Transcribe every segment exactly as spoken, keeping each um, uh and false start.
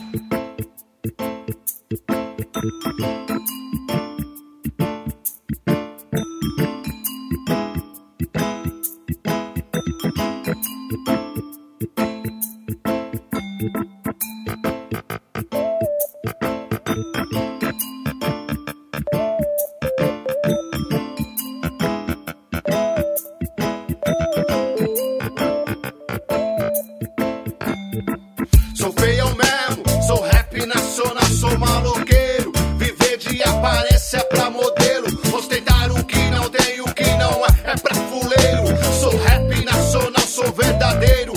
Sou feio mesmo, sou rap nacional, sou maloqueiro. Viver de aparência pra modelo, ostentar o que não tem, o que não é, é pra fuleiro. Sou rap nacional, sou verdadeiro.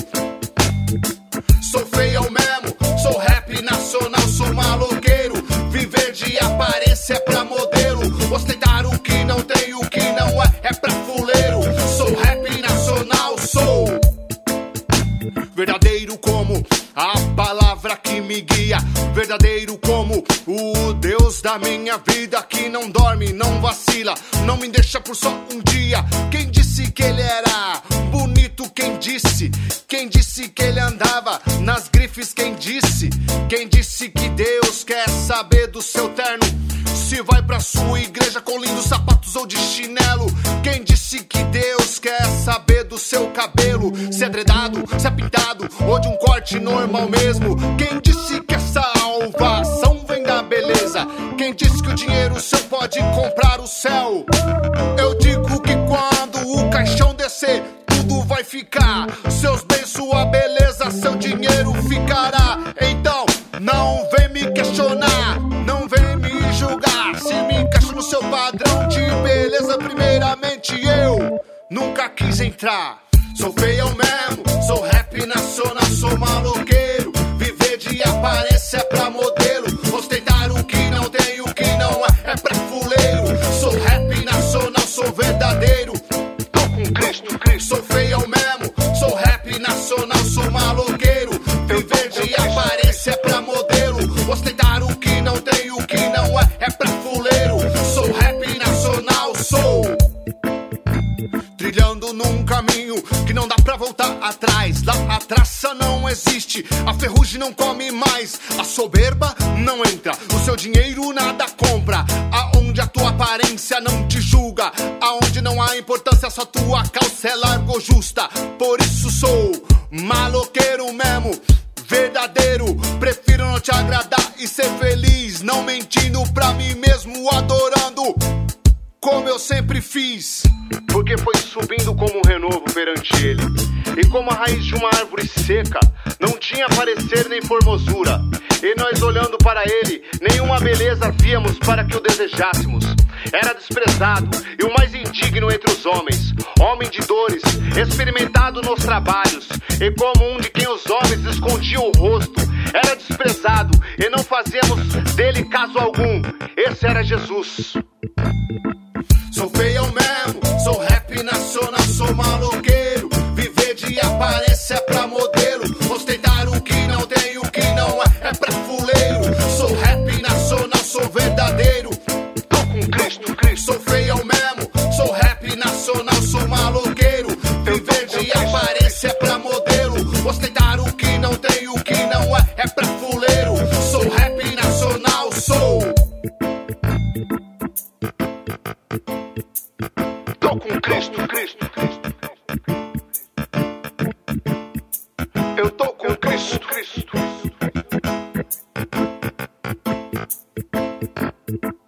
Sou feio mesmo, sou rap nacional, sou maloqueiro. Viver de aparência pra modelo, ostentar o que não tem, o que não é, é pra fuleiro. Sou rap nacional, sou verdadeiro como a palavra que me guia, verdadeiro como o Deus da minha vida, que não dorme, não vacila, não me deixa por só um dia. Quem disse que ele era bonito? Quem disse? Quem disse que ele andava nas grifes? Quem disse? Quem disse que Deus quer saber do seu terno? Se vai pra sua igreja com lindos sapatos ou de chinelo? Quem disse que Deus quer saber do seu cabelo? Se é dredado, se é pintado ou de um corte normal mesmo? Quem disse que a salvação vem da beleza? Quem disse que o dinheiro seu pode comprar o céu? Eu digo que quando o caixão descer, tudo vai ficar. Seus bens, sua beleza, seu dinheiro ficará. Então, não vem me questionar, não vem me julgar. Se me encaixo no seu padrão de beleza, primeiramente eu nunca quis entrar. Sou feio mesmo, sou rap nacional, sou maloqueiro. Viver de aparência pra modelo, ostentar o que não tem, o que não é, é pra fuleiro. Sou rap nacional, sou verdadeiro. Tô com Cristo, Cristo. Sou feio mesmo, sou rap nacional, sou maloqueiro. Viver de aparência pra modelo, ostentar o que não tem, o que não é, é pra fuleiro. Sou rap nacional, sou trilhando num caminho que não dá pra voltar atrás. Lá a traça não existe, a ferrugem não come mais, a soberba não entra, o seu dinheiro nada compra. Aonde a tua aparência não te julga, aonde não há importância, só tua calça é larga ou justa. Por isso sou maloqueiro mesmo, verdadeiro. Prefiro não te agradar e ser feliz, não mentindo pra mim mesmo, adorando como eu sempre fiz. Porque foi subindo como um renovo perante ele, e como a raiz de uma árvore seca, não tinha parecer nem formosura. E nós olhando para ele, nenhuma beleza víamos para que o desejássemos. Era desprezado e o mais indigno entre os homens, homem de dores, experimentado nos trabalhos, e como um de quem os homens escondiam o rosto. Era desprezado e não fazíamos dele caso algum. Esse era Jesus. Sou feio mesmo, sou rap nacional, sou maloqueiro. Viver de aparência pra modelo, ostentar o que não tem, o que não é, é pra fuleiro. Sou rap nacional, sou verdadeiro. Tô com Cristo, Cristo. Sou feio mesmo, sou rap nacional, sou maloqueiro. Viver de aparência pra modelo, ostentar o que não tem, o que não é, é pra fuleiro. Sou rap nacional, sou tô com Cristo, Cristo, Cristo. Eu tô com Cristo, Cristo.